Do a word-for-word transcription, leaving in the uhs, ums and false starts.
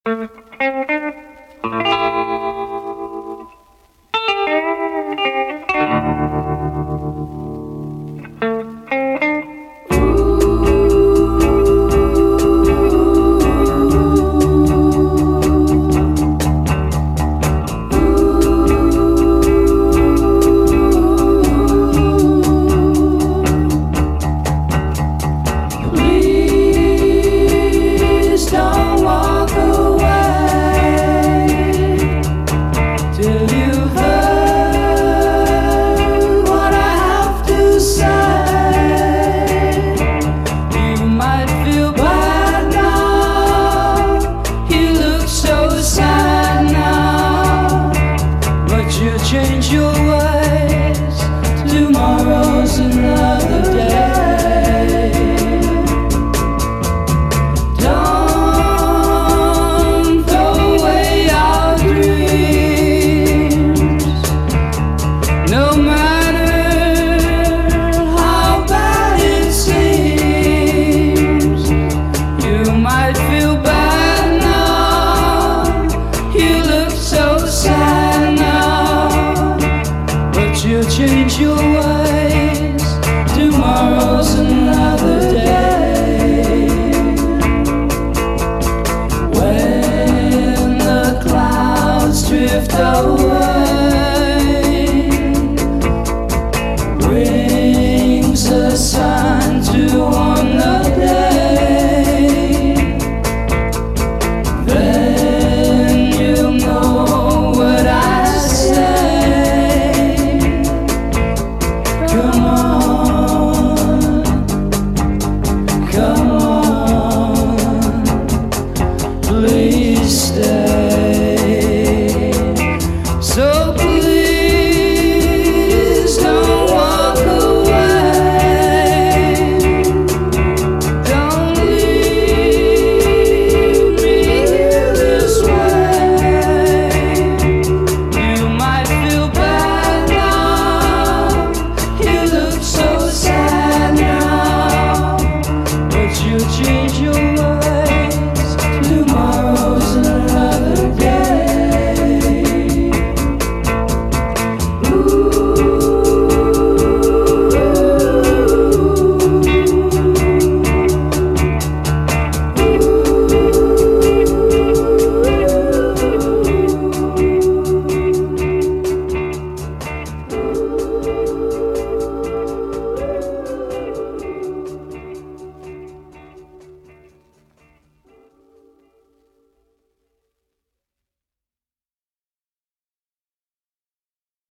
Change your ways, tomorrow's another day. Don't throw away our dreams, no matter how bad it seems. You might feel bad now, you look so sad now. You'll change your ways, tomorrow's another day. When the clouds drift away, brings the sun to warm the day, then you'll know what I say. Come on, come on, please stay.